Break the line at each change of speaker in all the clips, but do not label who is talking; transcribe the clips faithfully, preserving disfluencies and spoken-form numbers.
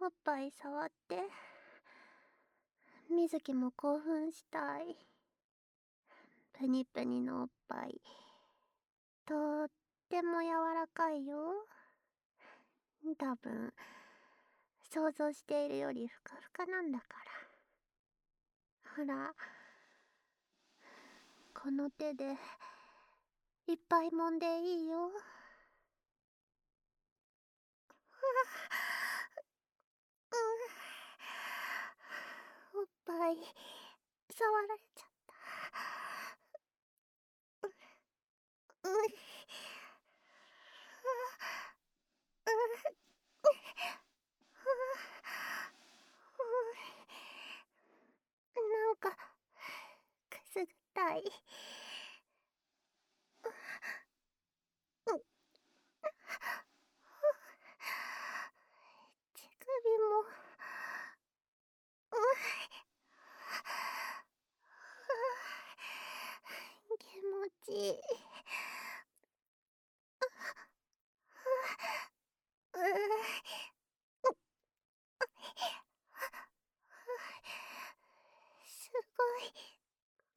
おっぱい触って。みずきも興奮したい。プニプニのおっぱい、とっても柔らかいよ。多分、想像しているよりふかふかなんだから。ほら、この手で、いっぱい揉んでいいよ。うん、おっぱい、触られちゃった。う、う、なんか、くすぐったい。乳首も、気持ちいい。すごい、うん、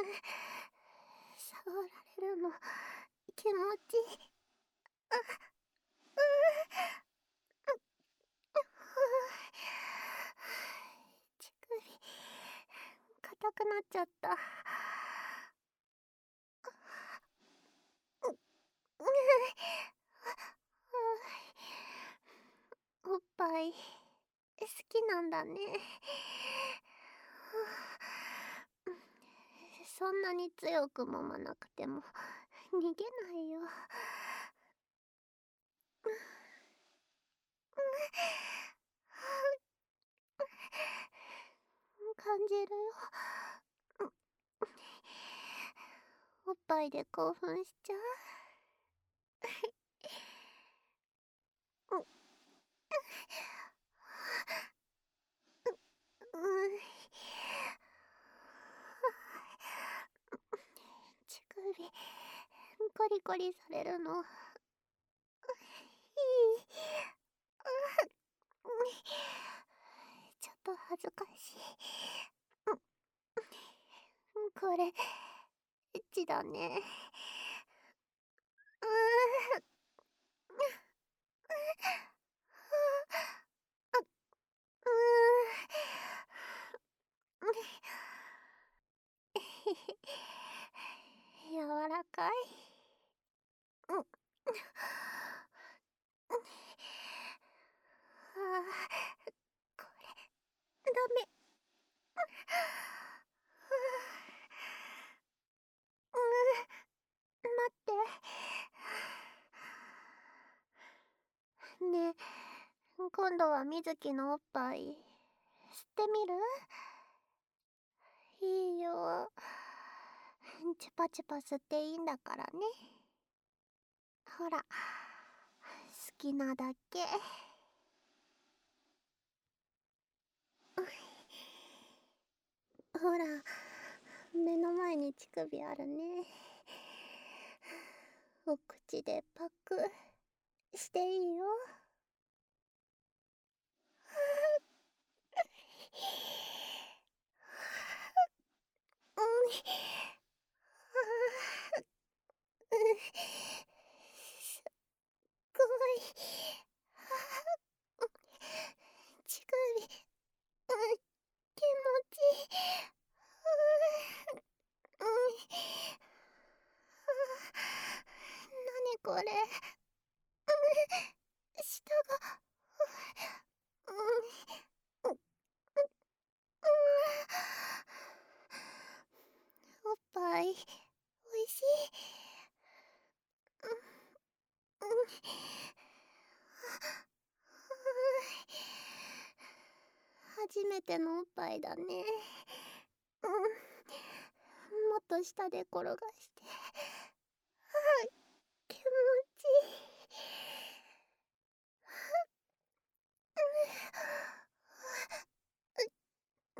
触られるの気持ちいい。乳首硬くなっちゃった。おっぱい好きなんだね。そんなに強く揉まなくても逃げないよ。感じるよ。おっぱいで興奮しちゃう。うん、乳首コリコリされるのいい。ちょっと恥ずかしい。これエッチだね。うー柔らかい。うん。ああ、これ、ダメ。うん、待って。ねえ、今度はみずきのおっぱい、吸ってみる？いいよ。チュパチュパ吸っていいんだからね。ほら、好きなだけ。ほら、目の前に乳首あるね。お口でパクしていいよ。うん、すっごい。乳首、うん、気持ちいい。うん、何これ。舌が、うん、うん、おっぱい、おいしい。うん、初めてのおっぱいだね。うん、もっと下で転がして。気持ちいい。うん、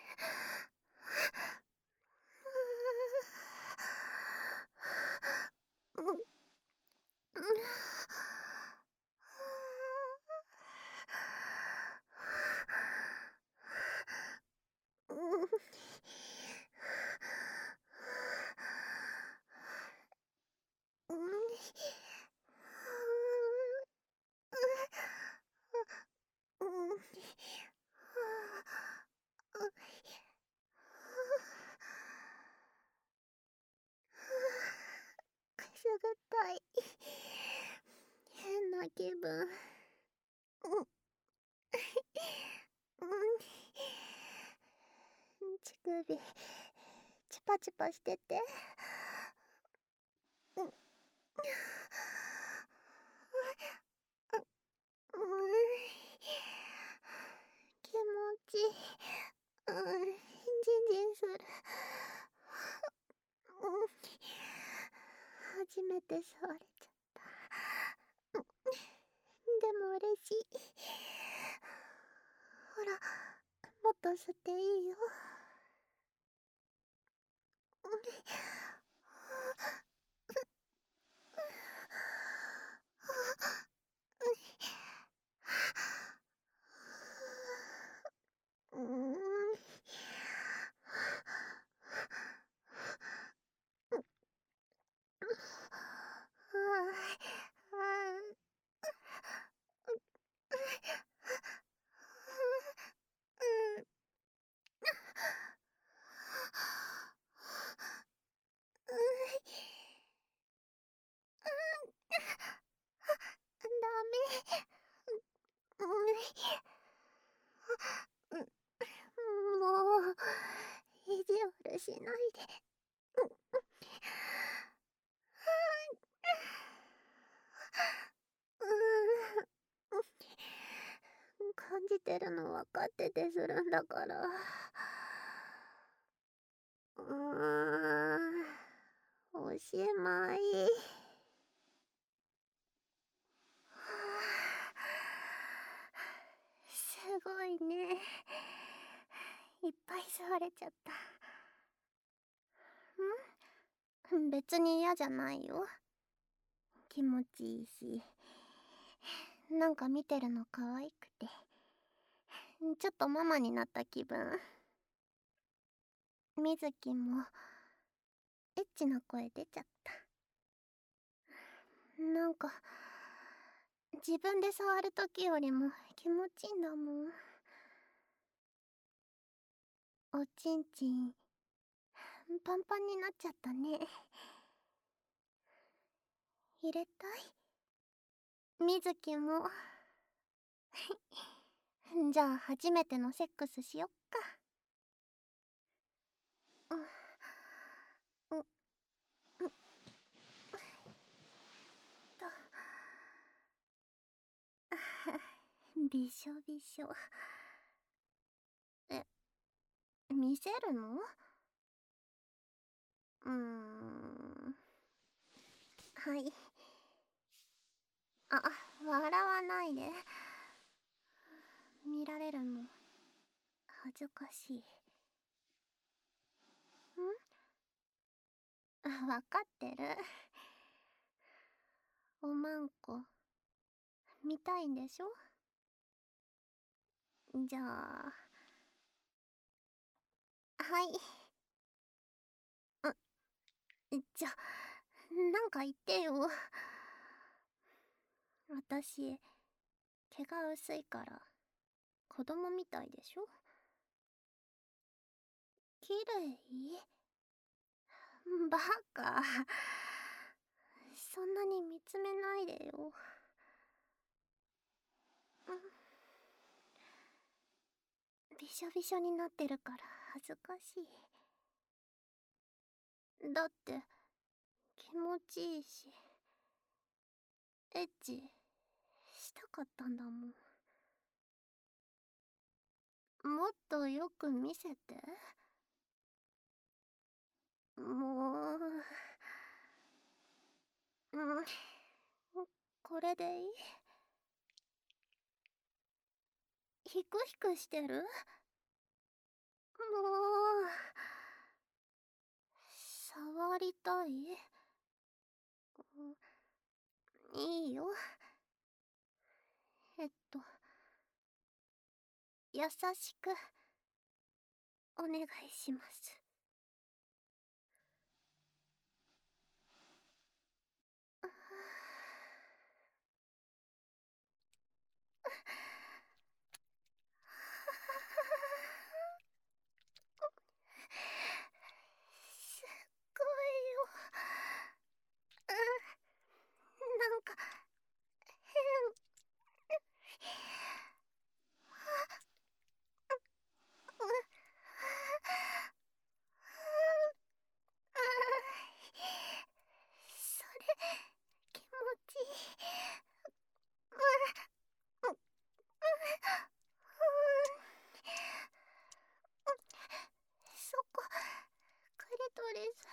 うん、うん、 ぐったい。変な気分。うん。うん。乳首、チパチパしてて。うん。うん。気持ちいい。うん。ジンジンする。うん。初めて触れちゃった。うん。でも嬉しい。ほら、もっと吸っていいよ。うん。うーん。ダメ。もう、意地悪しないで。感じてるの分かっててするんだから。うーん。おしまい。すごいね。いっぱい吸われちゃった。ん？別に嫌じゃないよ。気持ちいいし、なんか見てるの可愛くて、ちょっとママになった気分。みずきもエッチな声出ちゃった。なんか自分で触るときよりも気持ちいいんだもん。おちんちんパンパンになっちゃったね。入れたい？みずきも。じゃあ初めてのセックスしよっか。うん。うん。うん。と。びしょびしょ。え、見せるの？うーん。はい。あ、笑わないで。見られるの恥ずかしい。ん？わかってる。おまんこ見たいんでしょ？じゃあ、はい。ん、ちょ、なんか言ってよ。私、毛が薄いから、子供みたいでしょ？綺麗？バカ。そんなに見つめないでよ。びしょびしょになってるから恥ずかしい。だって気持ちいいし、エッチしたかったんだもん。もっとよく見せて。もう、うん、これでいい？ヒクヒクしてる？もう、触りたい？いいよ。えっと、優しくお願いします。すっごいよ。 気持ちいい。うん、うん、うん、そこ、クリトリス。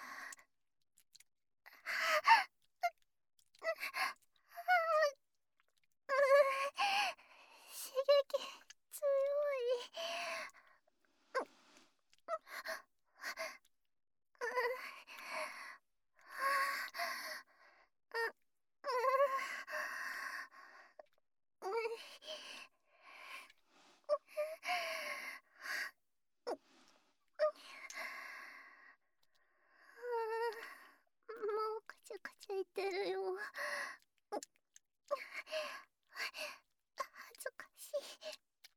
刺激強い。もうカチャカチャ言ってるよ。恥ずかしい。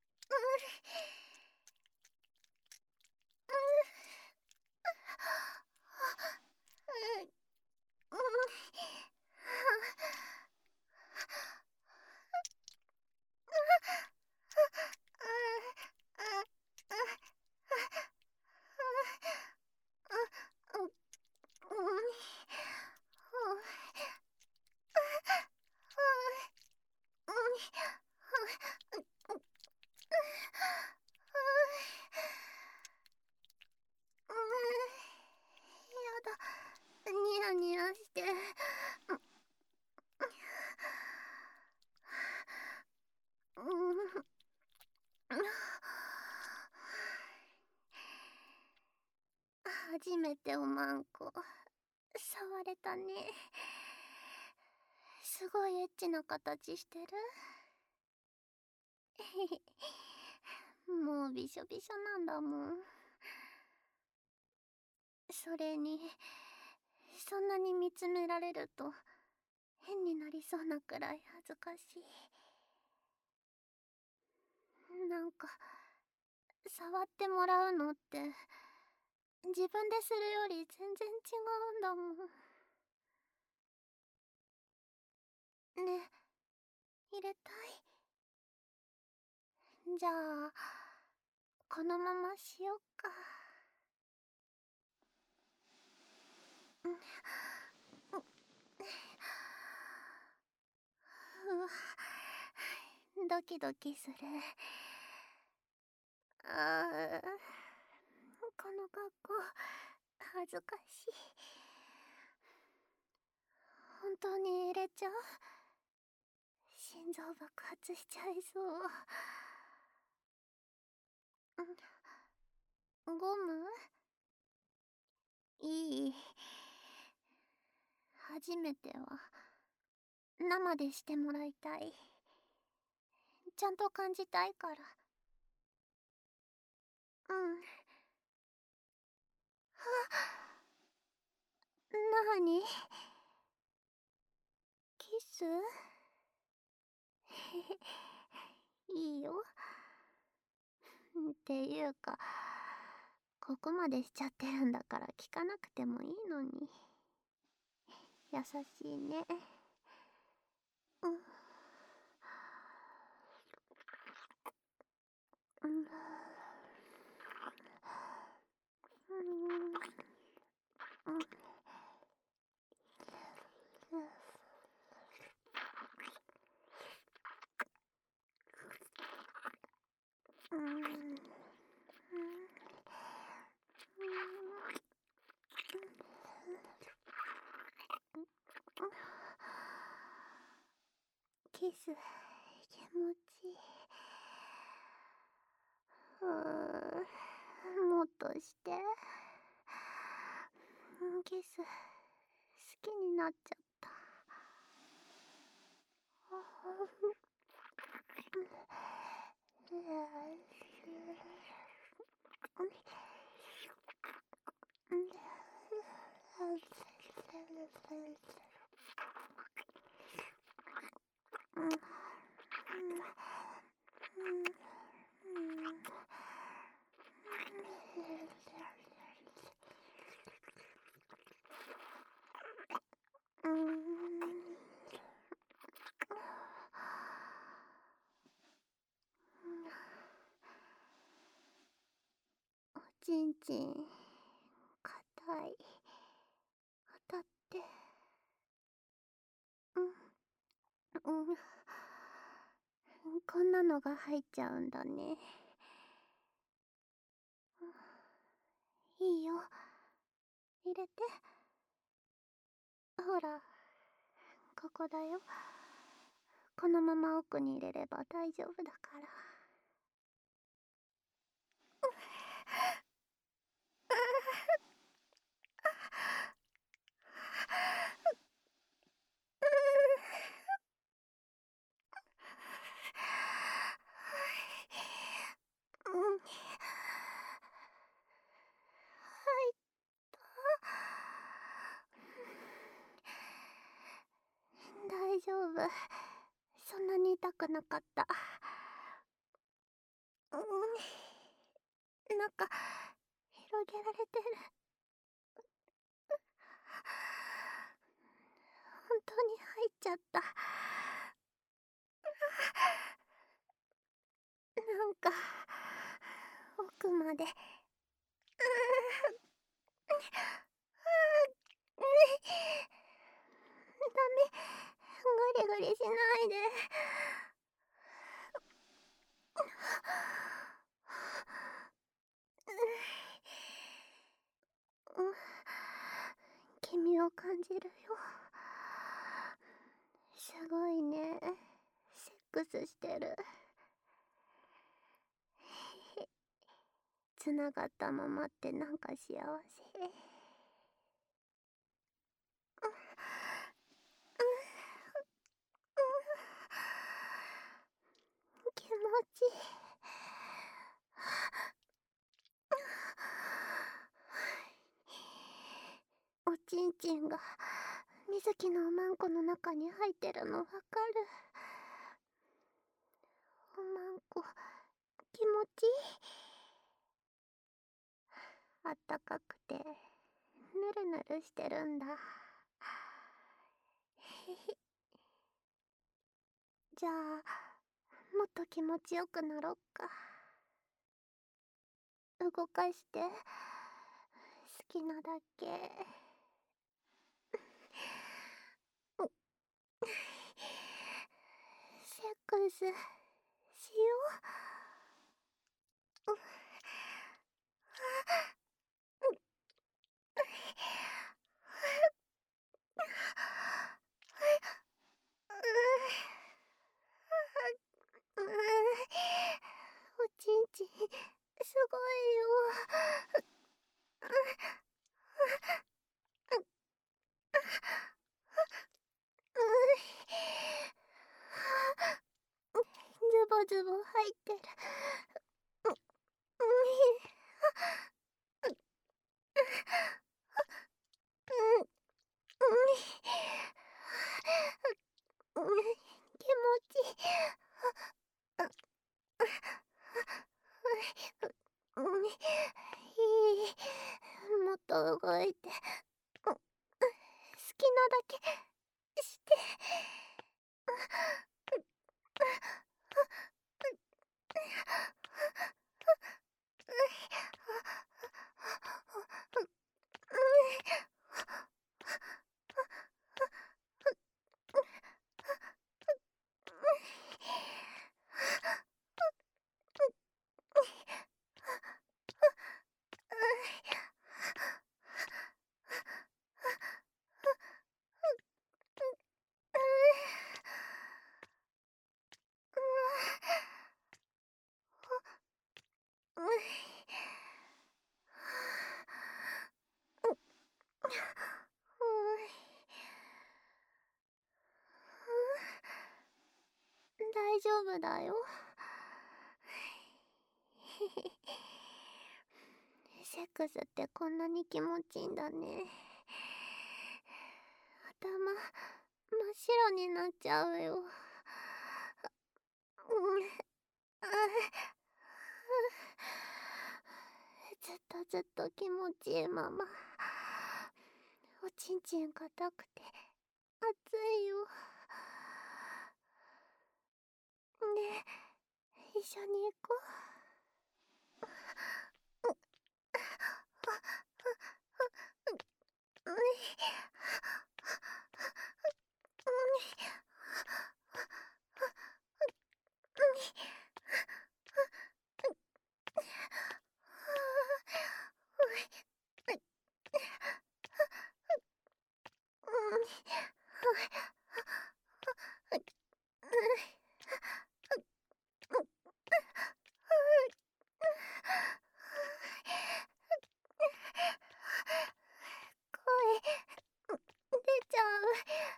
やだ、ニヤニヤして。初めておまんこ触れたね。すごいエッチな形してる。もうびしょびしょなんだもん。それにそんなに見つめられると変になりそうなくらい恥ずかしい。なんか触ってもらうのって自分でするより全然違うんだもん。ね、入れたい。じゃあこのまましよっか。うわ、ドキドキする。ああ、この格好恥ずかしい。本当に入れちゃう？心臓爆発しちゃいそう。ゴム？いい。初めては生でしてもらいたい。ちゃんと感じたいから。うん。なに？キス？いいよ。っていうか、ここまでしちゃってるんだから聞かなくてもいいのに。優しいね。うん。うん。うん。うん。キス気持ちいい。うーん、もっとして。キス好きになっちゃった。うん。おちんちん硬い。当たって。 ん。こんなのが入っちゃうんだね。いいよ。入れて。ほら、ここだよ。このまま奥に入れれば大丈夫だから。うん。はいった。大丈夫。そんなに痛くなかった。うん。なんか、広げられてる。本当に入っちゃった。なんか、奥まで。ダメ。グリグリしないで。うん。君を感じるよ。すごいね。セックスしてる。つながったままってなんか幸せ。気持ちいい。おちんちんが水木のおまんこの中に入ってるのわかる。おまんこ気持ちいい。あったかくてぬるぬるしてるんだ。じゃあもっと気持ちよくなろっか。動かして好きなだけ。セックスしよう。おちんちんすごいよ。ズボズボ入ってる。気持ちいい。いい。もっと動いて。好きなだけして。大丈夫だよ。セックスってこんなに気持ちいいんだね。頭真っ白になっちゃうよ。ずっとずっと気持ちいいまま。おちんちん硬くて熱いよ。ねえ、一緒に行こう。 出ちゃう。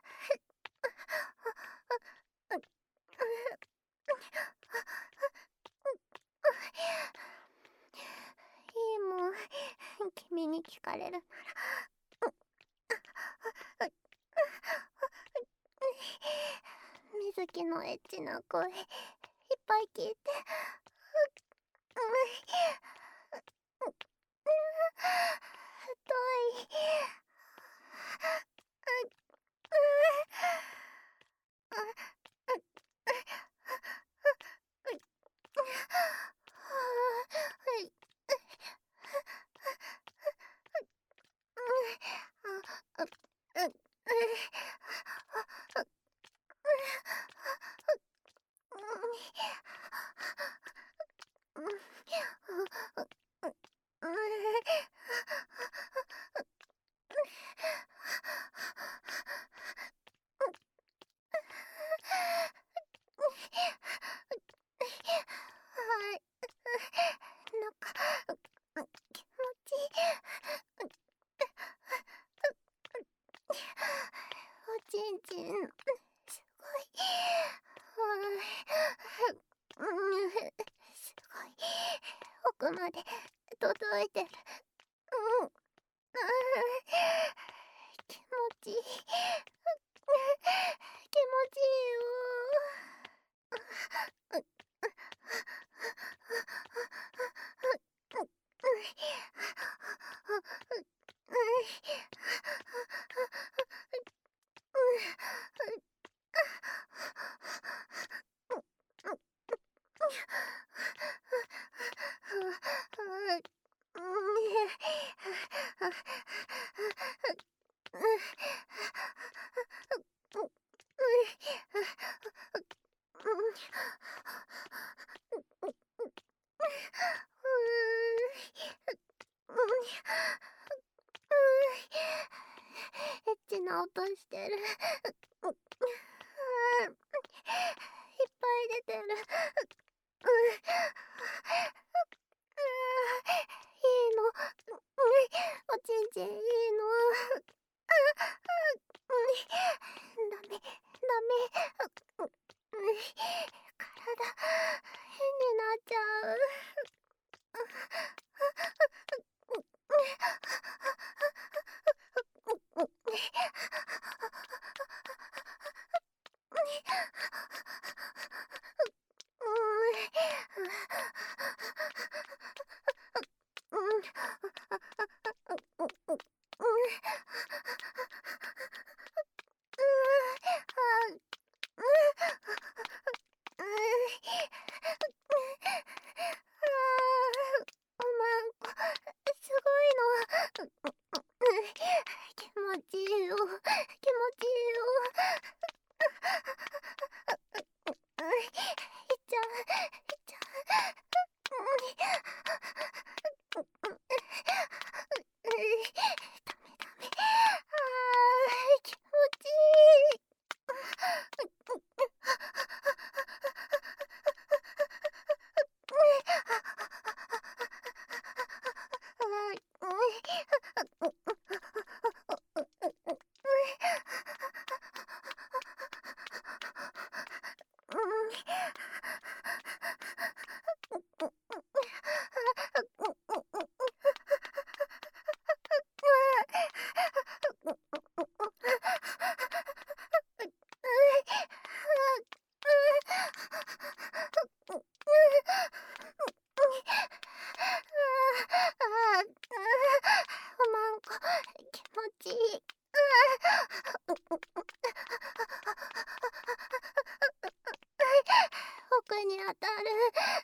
いいもん、君に聞かれるなら。水木のエッチな声いっぱい聞いて。太い。はい。なんか、気持ちいい。おちんちん、すごい。うん、すごい。奥まで届いてる。うん。気持ちいい。気持ちいいよ。エッチな音してる。いっぱい出てる。いいの。おちんちんいいの。ダメ、ダメ。体、変になっちゃう。すごいの。気持ちいいよ。気持ちいいよ。いっちゃう、いっちゃう。ダメダメ。あー、気持ちいい。なんか気持ちいい。奥に当たる。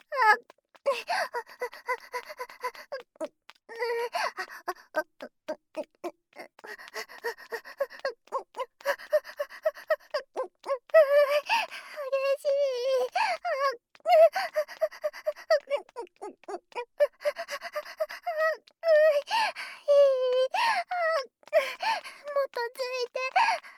激しい。いい。もっとついて。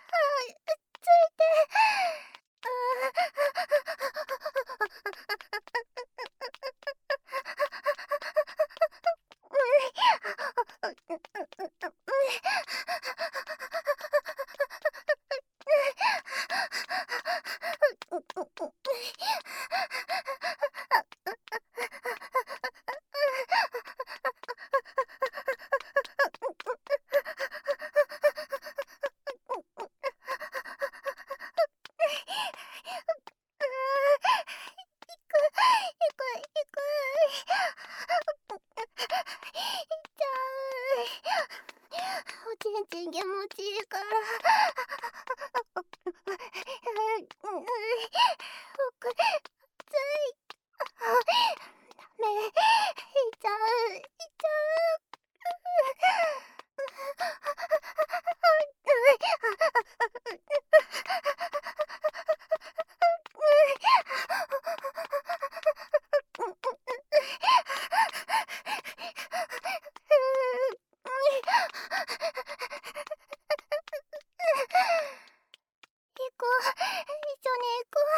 くわ。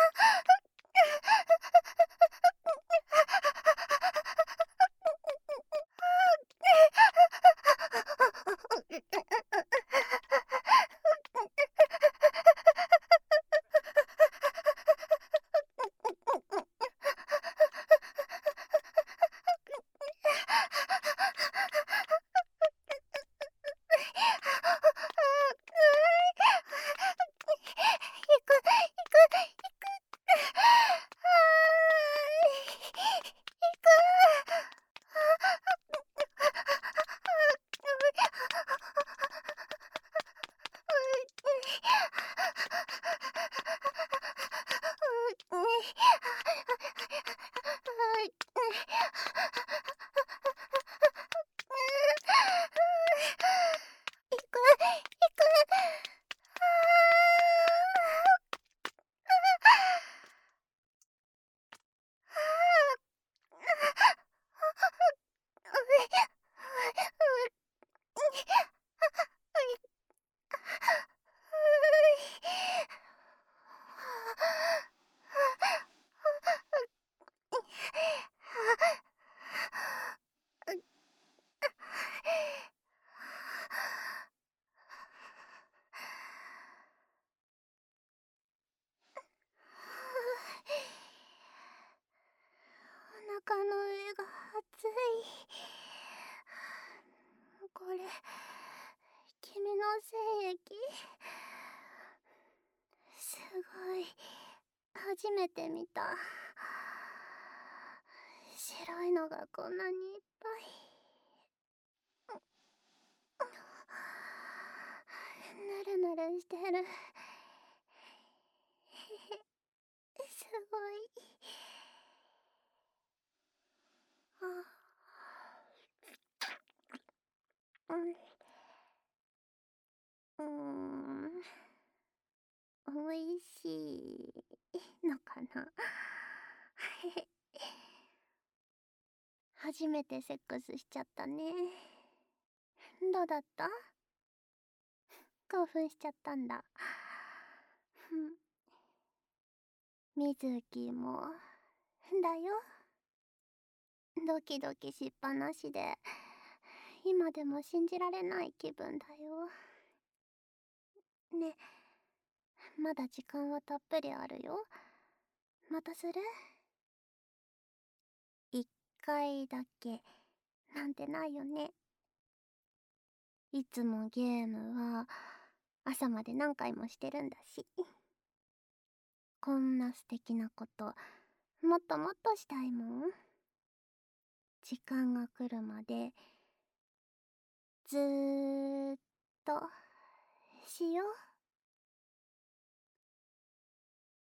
お腹の上が熱い。これ君の精液？すごい、初めて見た。白いのがこんなにいっぱい。ぬるぬるしてる。すごい。あ、うん、うーん、おいしいのかな。初めてセックスしちゃったね。どうだった？興奮しちゃったんだ。みずきもだよ。ドキドキしっぱなしで今でも信じられない気分だよ。ね、まだ時間はたっぷりあるよ。またする？一回だけなんてないよね。いつもゲームは朝まで何回もしてるんだし。こんな素敵なこともっともっとしたいもん。時間が来るまでず